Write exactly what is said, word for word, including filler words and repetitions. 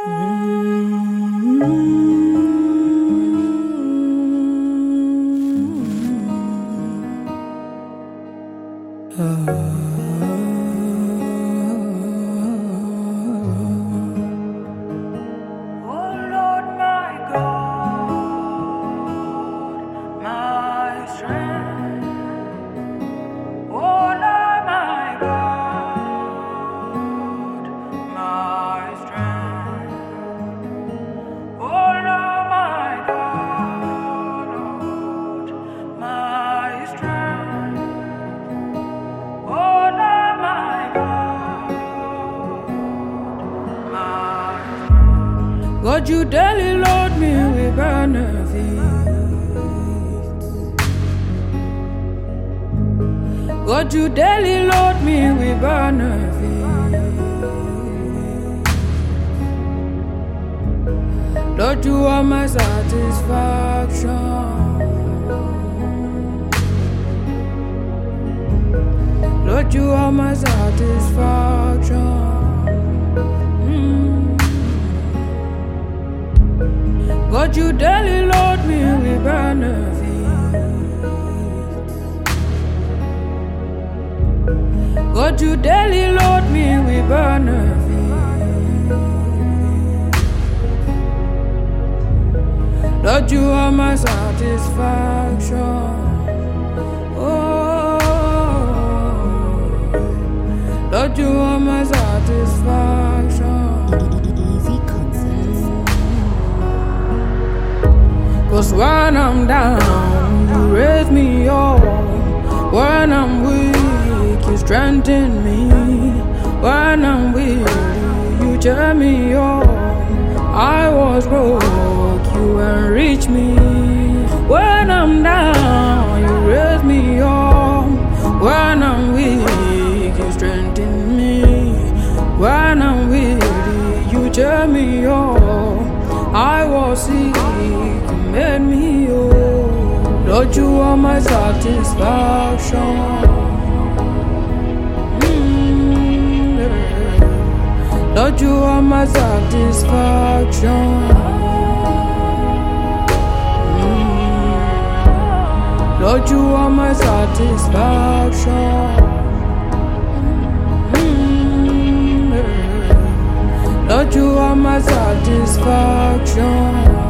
God, you daily load me with benefits. God, you daily load me with benefits. Lord, you are my satisfaction. Lord, you are my satisfaction. God, you daily load me with benefits. God, you daily load me with benefits. Lord, you are my satisfaction. Oh, Lord, you are my satisfaction. Cause when I'm down, you raise me up. When I'm weak, you strengthen me. When I'm weak, you cheer me up. I was broke, you enrich me. When I'm down, you raise me up. When I'm weak, you strengthen me. When I'm weak, you cheer me up. I was sick, made me whole. Lord, you are my satisfaction. Mm, yeah. Lord, you are my satisfaction. Mm, Lord, you are my satisfaction. Mm, yeah. Lord, you are my satisfaction.